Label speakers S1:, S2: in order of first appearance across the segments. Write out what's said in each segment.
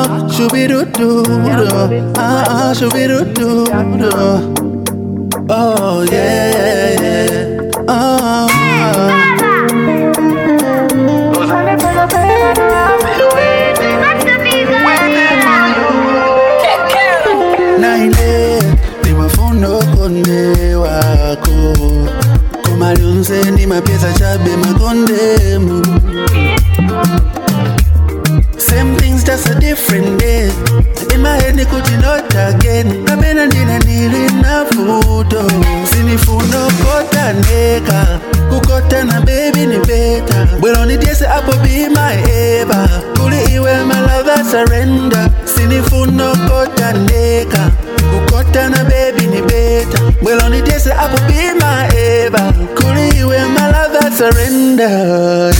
S1: Shoo-be-doo-doo. Shoo-be-doo-doo. Oh yeah. Oh. Naile ni mafundo konde wako kumalunze ni mapesa chabe makondemu. Same things, just a different day. In my head, nikuti not again. Kapena ndina nili na futo. Sinifuno kota neka. Kukota na baby ni beta. Well, on it, yes, Apple be my Eva. Kuli iwe my love, I surrender. Sinifuno kota neka. Kukota na baby ni beta. Well, on it, yes, Apple be my Eva. Kuli iwe my love, I surrender.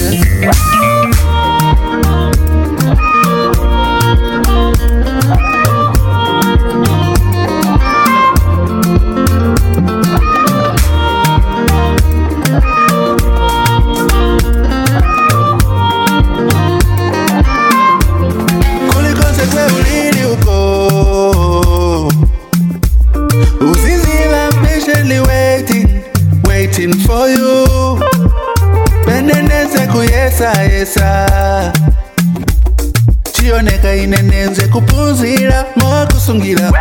S1: Waiting for you. Peneneze kuyesa yesa. Chioneka inenenze kupunzira mo kusungira.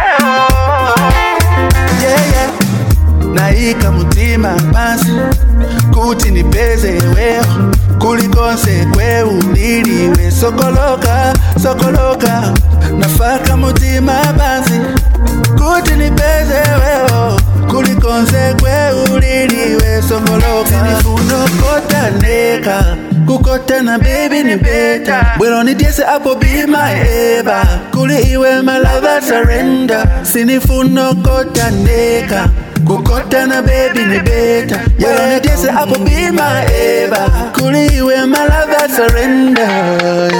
S1: Yeah. Naika mutima basi kuti nipeze wewe kulikonse kwe uliliwe sokoloka nafaka mutima basi kuti nipeze wewe kulikonse kwe uliliwe sokoloka. Sinifuno kota neka kukota na baby ni beta. Bwelo ni diese Apple be my Eva. Kuli iwe my love I surrender. Sinifuno kota neka kukota na baby ni beta. Bwelo ni diese Apple be my Eva. Kuli iwe my love I surrender.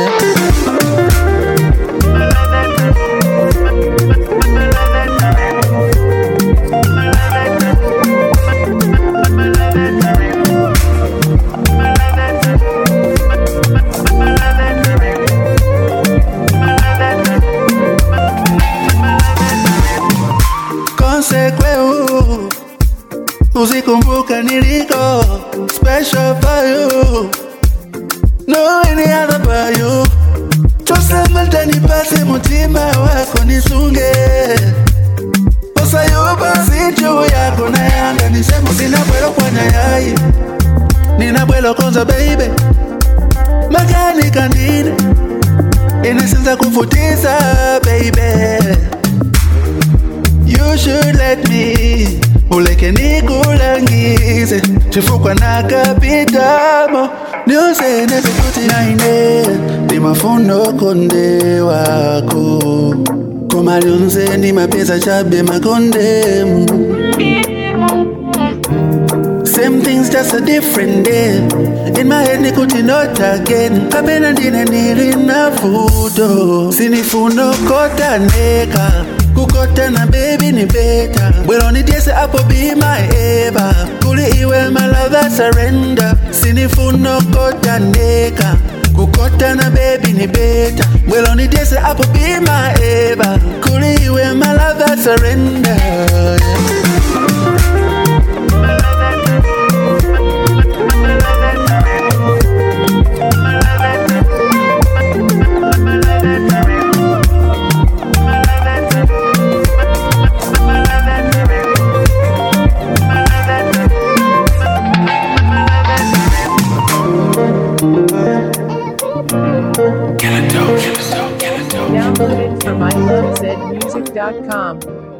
S1: Usikumbuka niliko special for you. No any other but you. Tusema tanipase mutima wako nisunge. Osa yuba sinjuu yako na yanga. Nisemu sina bwelo kwa nyayai. Nina bwelo konza baby. Magani kandini inasenza kufutiza baby. You should let me uleke nikulangize chifukwa na kapitamo niuse neze kuti naine ni mafundo konde wako kumalunze ni mapesa chabe makondemu. Same things, just a different day. In my head nikuti not again. Kapena ndina nili na futo. Sinifuno kota neka kukota na baby ni beta. Bwelo ni diese Apple be my Eva. Kuli iwe my love I surrender. Sinifuno kota neka kukota na baby ni beta. Bwelo ni diese Apple be my Eva. Kuli iwe my love I surrender.
S2: Download it from ilovezmusic.com.